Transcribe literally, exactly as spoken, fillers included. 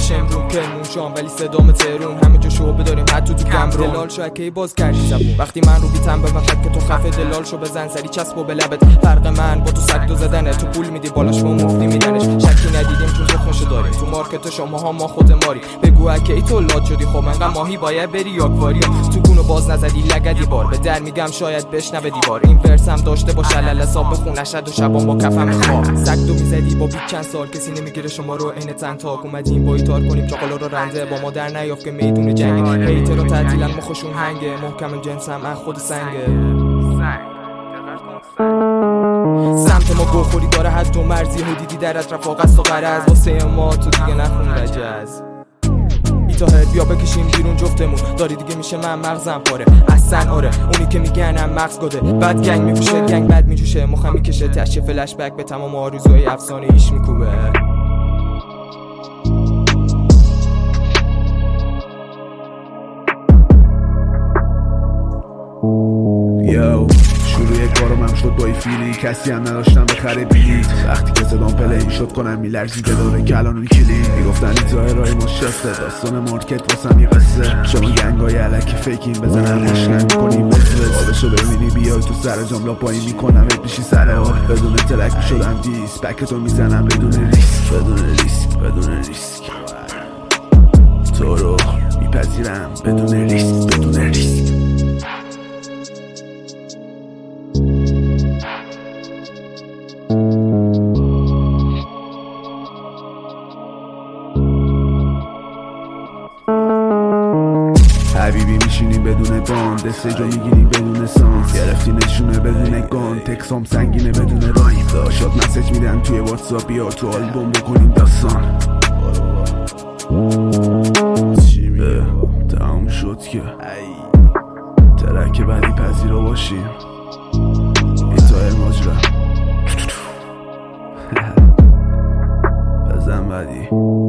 شمرون کرمون شام ولی صدام ترون همه جا شعبه داریم حتی تو گمرون دلال شو اکی باز کردی زبون وقتی من رو بیتم به من خط که تو خفه دلال شو بزن سری چسب و به لبت فرق من با تو صد دو زدنه تو پول میدی بالاش با مفتی میدنش شکی ندیدیم تو تخمشو داریم تو مارکت شما ها ما خود ماری بگو اکی تو لات شدی خب انقدر ماهی باید بری یاکواری تو گونو باز نزدی لگدی بار به در میگم شاید بشنوه دیوار این ورس هم داشته باشه علل حساب بخون اشد و شبان با کفم خواب سگ دو میزدی با بیت چند سال کسی نمیگیره شما رو عین تن تاک اومدیم با ایتار کنیم چاقالا رو رنده با ما در نیافت که میدون جنگ هیتر رو تعطیلن مخشون هنگه محکم جنسم از خود سنگه سمت ما گوخوری داره حد و مرزی دیدی در اطراف قصد و قرض واسه ما تو دیگه نخون رجز ایتا هر بیا بکشیم بیرون جفتمون داری دیگه میشه من مغزم پاره اصلا آره اونی که میگنم مغز گده بعد گنگ میپوشه گنگ بد میجوشه مخم میکشه تشه فلش بک به تمام آرزوهای افسانه ایش میکوبه یو شروع کارم هم شد با ای فیلی کسی هم نداشتم بخره بیلیت وقتی که صدام پلی شد کنم میلرزیده داره کلان اون کلی میگفتن این ظاهرهای مشخصه داستان مارکت واسم یه قصه شما گنگای علکی فیکین بزنن مشنن میکنیم بزرس آبشو ببینی بیای تو سر جملا پایی میکنم ات میشی سر حال بدون تلک شدم دیس بکتو میزنم بدون ریسک بدون ریسک بدون ریسک تو رو میپذیرم بدون ریسک بدون ریسک حبیبی میشینیم بدون باند دسته جا میگیریم بدون سانس گرفتی نشونه بدون گان تکسام سنگینه بدون رایم داشت مسیج میدن توی واتساپ بیا تو آلبوم بکنیم داستان چی میگه تمام شد که ترک بعدی پذیرا باشیم ایتای ماجرا بزن بعدی